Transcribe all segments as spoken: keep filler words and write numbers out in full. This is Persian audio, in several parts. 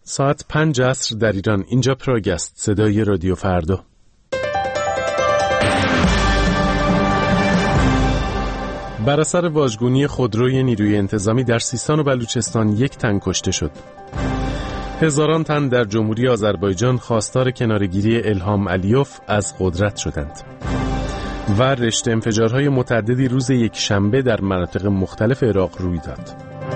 ساعت پنج عصر در ایران. اینجا پراگ است، صدای رادیو فردا. بر اثر واژگونی خودروی نیروی انتظامی در سیستان و بلوچستان یک تن کشته شد. هزاران تن در جمهوری آذربایجان خواستار کناره‌گیری الهام علیوف از قدرت شدند. و رشته انفجارهای متعددی روز یک شنبه در مناطق مختلف عراق روی داد.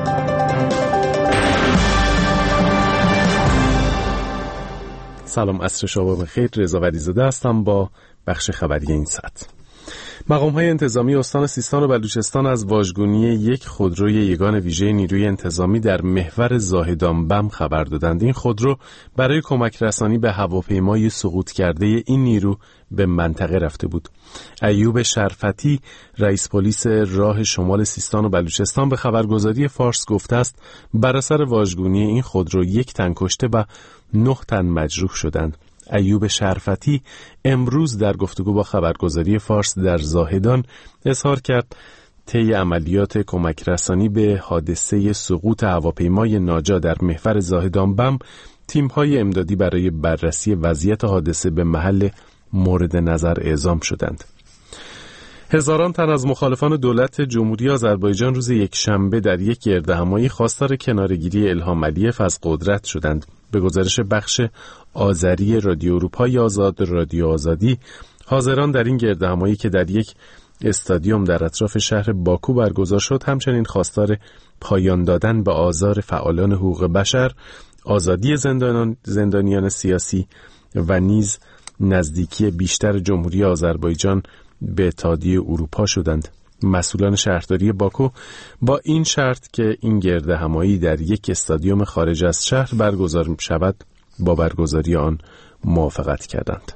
سلام، عصر شما بخیر. رضا ولیزاده هستم با بخش خبری این ساعت. مقام‌های انتظامی استان سیستان و بلوچستان از واژگونی یک خودروی یگان ویژه نیروی انتظامی در محور زاهدان بم خبر دادند. این خودرو برای کمک رسانی به هواپیمای سقوط کرده این نیرو به منطقه رفته بود. ایوب شرفتی، رئیس پلیس راه شمال سیستان و بلوچستان، به خبرگزاری فارس گفته است بر اثر واژگونی این خودرو یک تن کشته و نه تن مجروح شدند. ایوب شرفتی امروز در گفتگو با خبرگزاری فارس در زاهدان اظهار کرد طی عملیات کمک رسانی به حادثه سقوط هواپیمای ناجا در محور زاهدان بم، تیم‌های امدادی برای بررسی وضعیت حادثه به محل مورد نظر اعزام شدند. هزاران تن از مخالفان دولت جمهوری آذربایجان روز یک شنبه در یک گردهمایی خواستار کناره‌گیری الهام علیوف از قدرت شدند. به گزارش بخش آذری رادیو اروپای آزاد، رادیو آزادی، حاضران در این گردهمایی که در یک استادیوم در اطراف شهر باکو برگزار شد، همچنین خواستار پایان دادن به آزار فعالان حقوق بشر، آزادی زندانیان, زندانیان سیاسی و نیز نزدیکی بیشتر جمهوری آذربایجان به اتحادیه اروپا شدند. مسئولان شهرداری باکو با این شرط که این گردهمایی در یک استادیوم خارج از شهر برگزار شود با برگزاری آن موافقت کردند.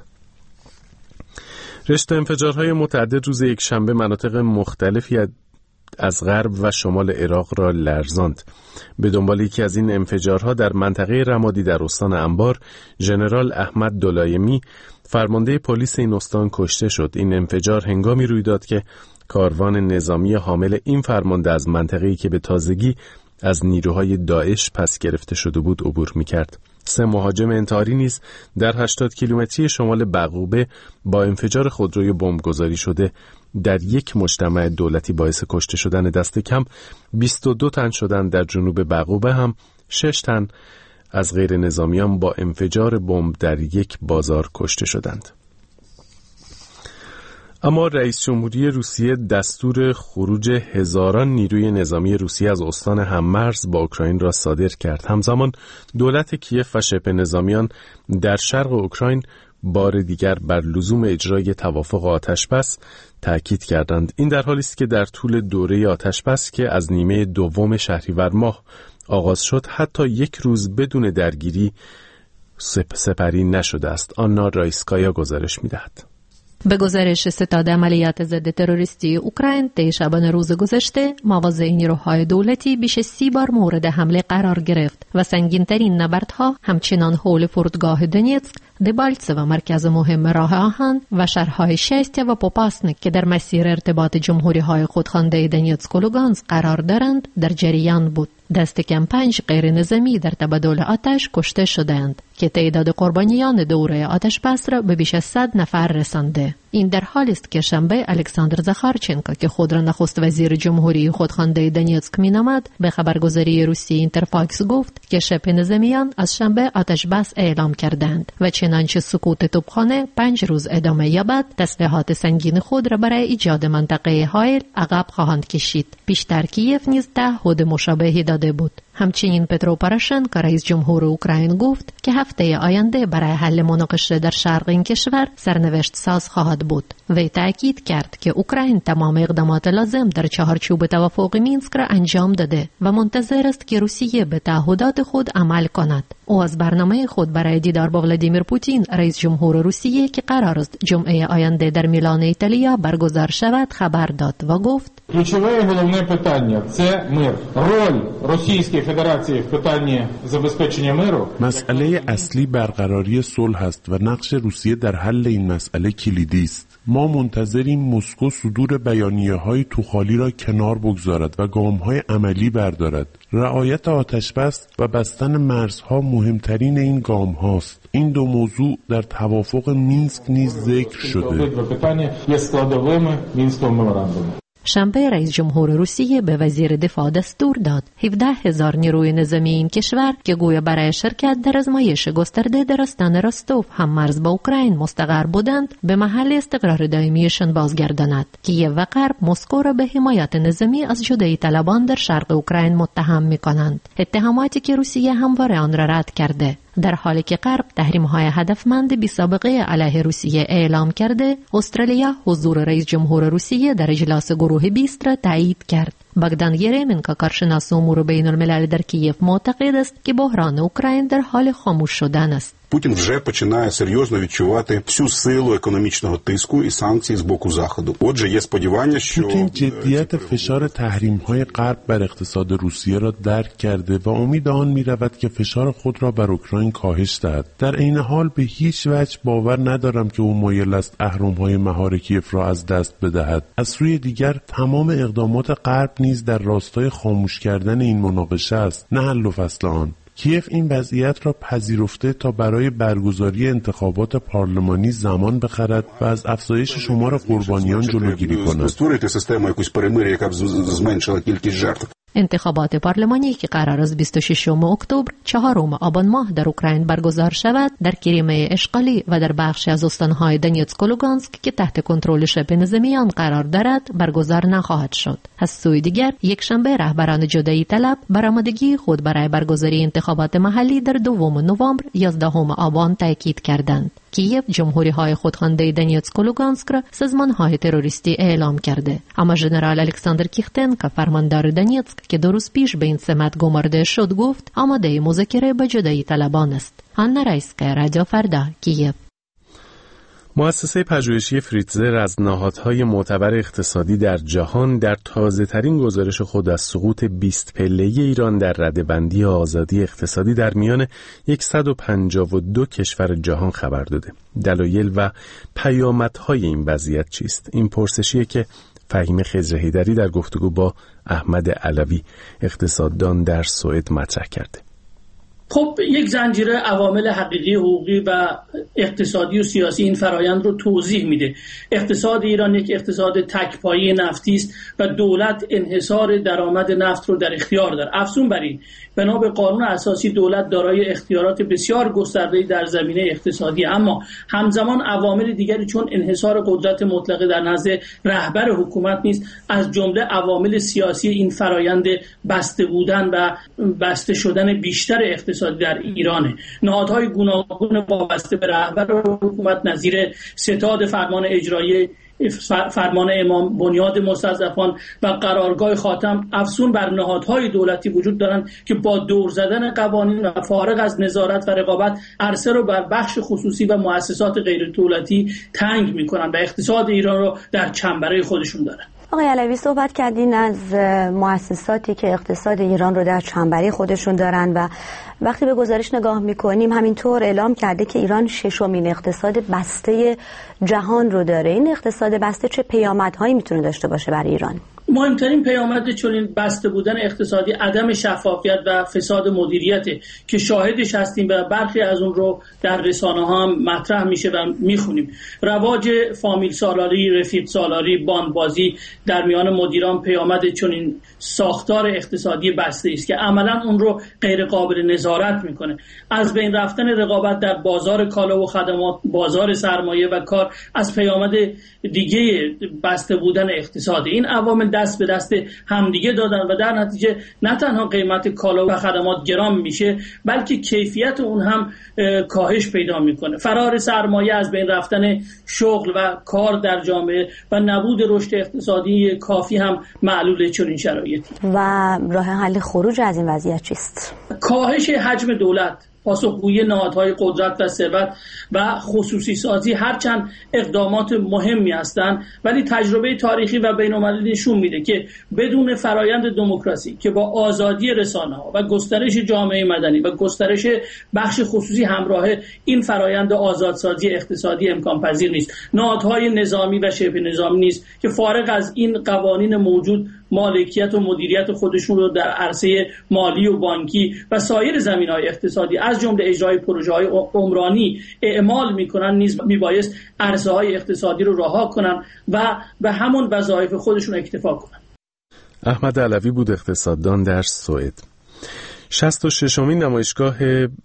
رشته انفجارهای متعدد روز یک شنبه مناطق مختلفی از غرب و شمال عراق را لرزاند. به دنبال یکی از این انفجارها در منطقه رمادی در استان انبار، ژنرال احمد دولایمی، فرمانده پلیس این استان، کشته شد. این انفجار هنگامی روی داد که کاروان نظامی حامل این فرمانده از منطقه‌ای که به تازگی از نیروهای داعش پس گرفته شده بود عبور می‌کرد. سه مهاجم انتحاری نیز در هشتاد کیلومتری شمال بقوبه با انفجار خودروی بمبگذاری شده در یک مجتمع دولتی باعث کشته شدن دست کم بیست و دو تن شدند. در جنوب بقوبه هم شش تن از غیر نظامیان با انفجار بمب در یک بازار کشته شدند. اما رئیس جمهوری روسیه دستور خروج هزاران نیروی نظامی روسیه از استان هممرز با اوکراین را صادر کرد. همزمان دولت کیف و شبه نظامیان در شرق اوکراین بار دیگر بر لزوم اجرای توافق آتشبس تاکید کردند. این در حالی است که در طول دوره آتشبس که از نیمه دوم شهریور ماه آغاز شد حتی یک روز بدون درگیری سپ سپری نشده است. آنا رایسکایا گزارش می‌دهد. به گزارش ستاد عملیات ضد تروریستی اوکراین طی شبانه روز گذشته، مواضع نیروهای دولتی بیش از سی بار مورد حمله قرار گرفت و سنگین‌ترین نبردها همچنان حول فرودگاه دونیتسک، دبالتسه و مرکز مهم راه آهن و شهرهای شستیا و پوپاسنک که در مسیر ارتباط جمهوری‌های خودخوانده دونیتسک و لوگانسک قرار دارند در جریان بود. دست کم پنج غیر نظامی در تبادل آتش کشته شدند که تعداد قربانیان دوره آتش بس را به بیش از صد نفر رسانده. این در حالی است که شنبه الکساندر زاخارچنکو که خود را نخست وزیر جمهوری خودخوانده دونیتسک مینامد، به خبرگزاری روسی اینترفاکس گفت که شبه نظامیان از شنبه آتش بس اعلام کردند و چنانچه سکوت توپخانه پنج روز ادامه یابد، تسلیحات سنگین خود را برای ایجاد منطقه حائل عقب خواهند کشید. بیشتر کیف نیز تعهد مشابهی داده بود. همچنین پترو پاروشنکو رئیس جمهور اوکراین گفت که هفته آینده برای حل مناقشه در شرق این کشور سرنوشت ساز خواهد بود. وی تاکید کرد که اوکراین تمام اقدامات لازم در چهارچوب توافق مینسک را انجام داده و منتظر است که روسیه به تعهدات خود عمل کند. او از برنامه خود برای دیدار با ولادیمیر پوتین رئیس جمهور روسیه که قرار است جمعه آینده در میلان ایتالیا برگزار شود خبر داد و گفت ключове головне питання – це мир. Роль Російської Федерації в питанні забезпечення миру. مسئله اصلی برقراری صلح است و نقش روسیه در حل این مسئله کلیدی است. ما منتظریم مسکو صدور بیانیه‌های توخالی را کنار بگذارد و گام‌های عملی بردارد. رعایت آتشبس و بستن مرزها مهمترین این گام هاست. این دو موضوع در توافق مینسک نیز ذکر شده. شنبه رئیس جمهور روسیه به وزیر دفاع دستور داد هفده هزار نیروی نظامی این کشور که گویا برای شرکت در آزمایش گسترده در استان رستوف هم مرز با اوکراین مستقر بودند به محل استقرار دائمیشان بازگرداند. کیف و غرب مسکو را به حمایت نظامی از جدایی طلبان در شرق اوکراین متهم می‌کنند، اتهاماتی که روسیه همواره آن را رد کرده. در حالی که غرب تحریم‌های هدفمند بی‌سابقه علیه روسیه اعلام کرده، استرالیا حضور رئیس جمهور روسیه در اجلاس گروه بیست را تایید کرد. بogdan Yeremenko کارشناس امور بین الملل در کیف معتقد است که بحران اوکراین در حال خاموش شدن است. Путін вже починає серйозно відчувати всю силу економічного тиску і санкцій з боку Заходу. Отже, є сподівання, що پوتین جدیت فشار تحریم‌های غرب بر اقتصاد روسیه را درک کرده و امید آن می‌رود که فشار خود را بر اوکراین کاهش دهد. در عین حال به هیچ وجه باور ندارم که او مایل است اهرم‌های مهار کیف را از دست بدهد. از سوی دیگر تمام اقدامات غرب نیز در راستای خاموش کردن این مناقشه است، نه حل و فصل آن. کیف این وضعیت را پذیرفته تا برای برگزاری انتخابات پارلمانی زمان بخرد و از افزایش شمار قربانیان جلوگیری کند. انتخابات پارلمانی که قرار است بیست و ششم اکتبر چهارم آبان ماه در اوکراین برگزار شود در کریمه اشغالی و در بخشی از استانهای دونیتسک و لوگانسک که تحت کنترل شبه نظامیان قرار دارد برگزار نخواهد شد. از سوی دیگر یک شنبه رهبران جدایی طلب برآمدگی خود برای برگزاری انتخابات محلی در دوم نوامبر یازدهم آبان تاکید کردند. کیف جمهوری‌های خودخوانده دونیتسک و لوگانسک را سازمان‌های تروریستی اعلام کرده، اما ژنرال الکساندر کیختنکو فرماندار دونیتسک که دو روز پیش به این سمت گمارده شد گفت آماده مذاکره با جدایی طلبان است. آنا رایسکا، رادیو فردا، کیف. مؤسسه پژوهشی فریتزر از نهادهای معتبر اقتصادی در جهان در تازه‌ترین گزارش خود از سقوط بیست پله‌ای ایران در رده‌بندی آزادی اقتصادی در میان صد و پنجاه و دو کشور جهان خبر داده. دلایل و پیامدهای این وضعیت چیست؟ این پرسشیه که فهیم خضرحیدری در گفتگو با احمد علوی اقتصاددان در سوئد مطرح کرده. خب یک زنجیره عوامل حقیقی حقوقی و اقتصادی و سیاسی این فرایند رو توضیح میده. اقتصاد ایران یک اقتصاد تک‌پایه نفتی است و دولت انحصار درآمد نفت رو در اختیار داره. افزون بر این بنا به قانون اساسی دولت دارای اختیارات بسیار گسترده‌ای در زمینه اقتصادی، اما همزمان عوامل دیگری چون انحصار قدرت مطلقه در نزد رهبر حکومت نیست، از جمله عوامل سیاسی این فرایند بسته بودن و بسته شدن بیشتر اقتصاد در ایرانه. نهادهای گوناگون وابسته به رهبر حکومت نظیر ستاد فرمان اجرایی، فرمان امام، بنیاد مستضعفان و قرارگاه خاتم افزون بر نهادهای دولتی وجود دارند که با دور زدن قوانین و فارغ از نظارت و رقابت عرصه رو بر بخش خصوصی و مؤسسات غیر دولتی تنگ می‌کنند و اقتصاد ایران رو در چنبره خودشون دارن. آقای علوی، صحبت کردین از مؤسساتی که اقتصاد ایران رو در چنبره خودشون دارن و وقتی به گزارش نگاه میکنیم همینطور اعلام کرده که ایران ششمین اقتصاد بسته جهان رو داره. این اقتصاد بسته چه پیامدهایی میتونه داشته باشه برای ایران؟ مهمترین پیامد چنین بسته بودن اقتصادی عدم شفافیت و فساد مدیریته که شاهدش هستیم و برخی از اون رو در رسانه‌ها هم مطرح میشه و میخونیم. رواج فامیل سالاری، رفیق سالاری، باندبازی در میان مدیران پیامد چنین ساختار اقتصادی بسته است که عملاً اون رو غیر قابل نظارت میکنه. از بین رفتن رقابت در بازار کالا و خدمات، بازار سرمایه و کار از پیامد دیگه بسته بودن اقتصاد. این عوامل دست به دست همدیگه دادن و در نتیجه نه تنها قیمت کالا و خدمات گران میشه بلکه کیفیت اون هم کاهش پیدا میکنه. فرار سرمایه، از بین رفتن شغل و کار در جامعه و نبود رشد اقتصادی کافی هم معلول چنین شرایطی. و راه حل خروج از این وضعیت چیست؟ کاهش حجم دولت، پاسخگویی نهادهای قدرت و ثروت و خصوصی سازی هرچند اقدامات مهمی هستند، ولی تجربه تاریخی و بین‌المللی نشون میده که بدون فرایند دموکراسی که با آزادی رسانه‌ها و گسترش جامعه مدنی و گسترش بخش خصوصی همراه، این فرایند آزادسازی اقتصادی امکان پذیر نیست. نهادهای نظامی و شبه نظامی نیست که فارغ از این قوانین موجود مالکیت و مدیریت خودشون رو در عرصه مالی و بانکی و سایر زمینه‌های اقتصادی از از جمله اجرای پروژه‌های عمرانی اعمال میکنن نیز میبایست عرصه‌های اقتصادی رو رها کنن و به همون وظایف خودشون اکتفا کنن. احمد علوی بود، اقتصاددان در سوئد. شصت و ششمین نمایشگاه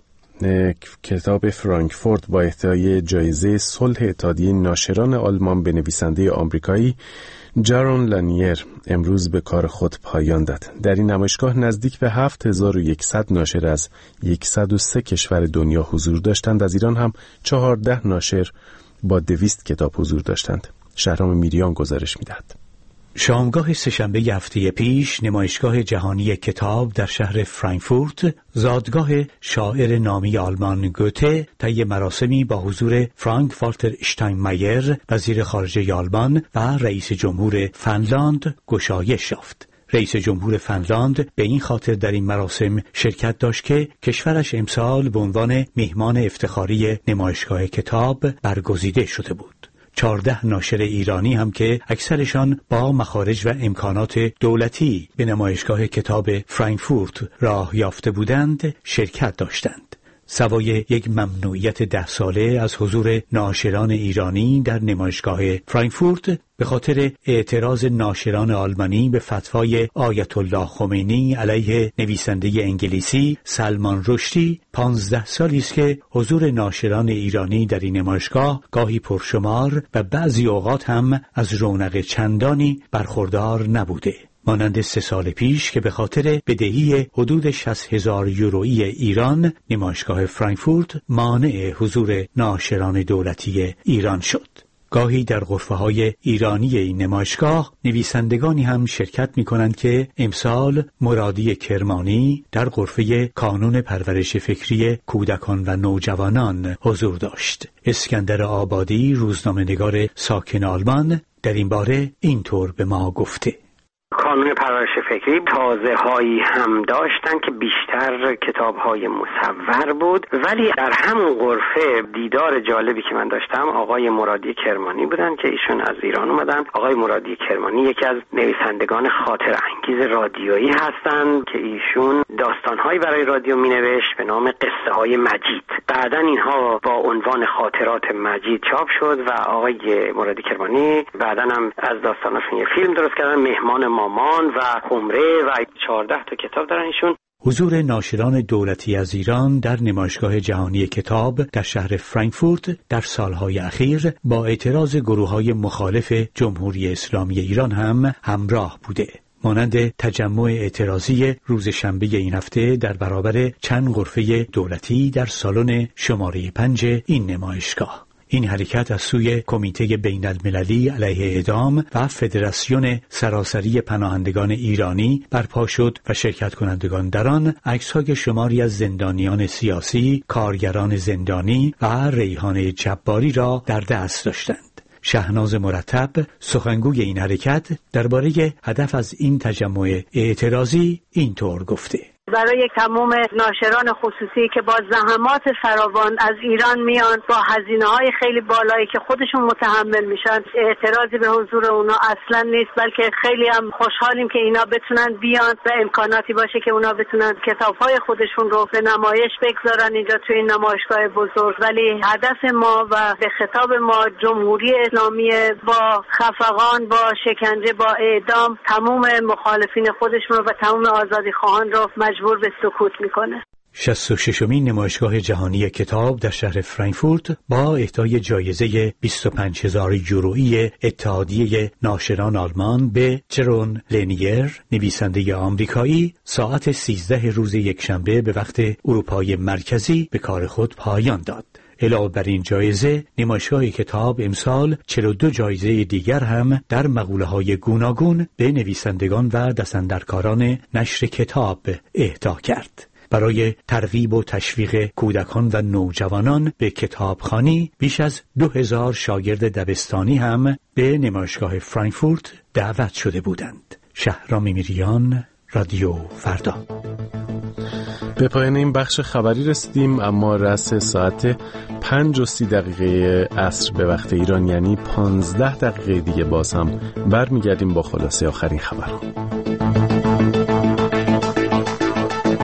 کتاب فرانکفورت با اهدای جایزه صلح اتحادیه ناشران آلمان به نویسنده آمریکایی جارون لانیر امروز به کار خود پایان داد. در این نمایشگاه نزدیک به هفت هزار و یکصد ناشر از صد و سه کشور دنیا حضور داشتند. از ایران هم چهارده ناشر با دویست کتاب حضور داشتند. شهرام میریان گزارش می‌دهد. شامگاه سه‌شنبه هفته پیش نمایشگاه جهانی کتاب در شهر فرانکفورت، زادگاه شاعر نامی آلمان گوته، طی مراسمی با حضور فرانک والتر اشتاینمایر وزیر خارجه آلمان و رئیس جمهور فنلاند گشایش یافت. رئیس جمهور فنلاند به این خاطر در این مراسم شرکت داشت که کشورش امسال به عنوان میهمان افتخاری نمایشگاه کتاب برگزیده شده بود. چهارده ناشر ایرانی هم که اکثرشان با مخارج و امکانات دولتی به نمایشگاه کتاب فرانکفورت راه یافته بودند شرکت داشتند. سوای یک ممنوعیت ده ساله از حضور ناشران ایرانی در نمایشگاه فرانکفورت به خاطر اعتراض ناشران آلمانی به فتوای آیت الله خمینی علیه نویسنده انگلیسی سلمان رشدی، پانزده سالی است که حضور ناشران ایرانی در این نمایشگاه گاهی پرشمار و بعضی اوقات هم از رونق چندانی برخوردار نبوده. مانند سه سال پیش که به خاطر بدهی حدود شصت هزار یورویی ایران نمایشگاه فرانکفورت مانع حضور ناشران دولتی ایران شد. گاهی در غرفه‌های ایرانی این نمایشگاه نویسندگانی هم شرکت می‌کنند که امسال مرادی کرمانی در غرفه کانون پرورش فکری کودکان و نوجوانان حضور داشت. اسکندر آبادی روزنامه‌نگار ساکن آلمان در این باره اینطور به ما گفته: کانون پرورش فکری تازه هایی هم داشتن که بیشتر کتاب های مصور بود، ولی در همون غرفه دیدار جالبی که من داشتم آقای مرادی کرمانی بودن که ایشون از ایران اومدن. آقای مرادی کرمانی یکی از نویسندگان خاطر انگیز رادیویی هستند که ایشون داستانهایی برای رادیو مینوشت به نام قصه های مجید. بعداً اینها با عنوان خاطرات مجید چاپ شد و آقای مرادی کرمانی بعداً هم از داستاناشون یه فیلم درست کردن، مهمان مامان و خمره، و چهارده تا کتاب دارن ایشون. حضور ناشران دولتی از ایران در نمایشگاه جهانی کتاب در شهر فرانکفورت در سالهای اخیر با اعتراض گروه‌های مخالف جمهوری اسلامی ایران هم همراه بوده، مانند تجمع اعتراضی روز شنبه این هفته در برابر چند غرفه دولتی در سالن شماره پنج این نمایشگاه. این حرکت از سوی کمیته بین المللی علیه اعدام و فدراسیون سراسری پناهندگان ایرانی برپا شد و شرکت کنندگان در آن عکس‌های شماری از زندانیان سیاسی، کارگران زندانی و ریحانه جباری را در دست داشتند. شهناز مرتب سخنگوی این حرکت درباره هدف از این تجمع اعتراضی اینطور گفته: برای تمام ناشران خصوصی که با زحمات فراوان از ایران میان با هزینه‌های خیلی بالایی که خودشون متحمل میشن، اعتراضی به حضور اونا اصلا نیست، بلکه خیلی هم خوشحالیم که اینا بتونن بیان و امکاناتی باشه که اونا بتونن کتاب‌های خودشون رو به نمایش بگذارن اینجا توی این نمایشگاه بزرگ. ولی هدف ما و به خطاب ما جمهوری اسلامی با خفقان، با شکنجه، با اعدام تمام مخالفین خودشون رو و تمام آزادیخواهان رو مجبور به سکوت میکنه. شصت و ششمین نمایشگاه جهانی کتاب در شهر فرانکفورت با اهدای جایزه بیست و پنج هزار یورویی اتحادیه ناشران آلمان به جارون لانیر نویسنده آمریکایی ساعت سیزده روز یکشنبه به وقت اروپای مرکزی به کار خود پایان داد. علاوه بر این جایزه، نمایشگاه کتاب امسال چهل و دو جایزه دیگر هم در مقوله‌های گوناگون به نویسندگان و دستاندرکاران نشر کتاب اهدا کرد. برای ترغیب و تشویق کودکان و نوجوانان به کتابخوانی بیش از دو هزار شاگرد دبستانی هم به نمایشگاه فرانکفورت دعوت شده بودند. شهرام میریان، رادیو فردا. به پایان این بخش خبری رسیدیم، اما رأس ساعت پنج و سی دقیقه عصر به وقت ایران، یعنی پانزده دقیقه دیگه باز هم برمیگردیم با خلاصه آخرین خبرها.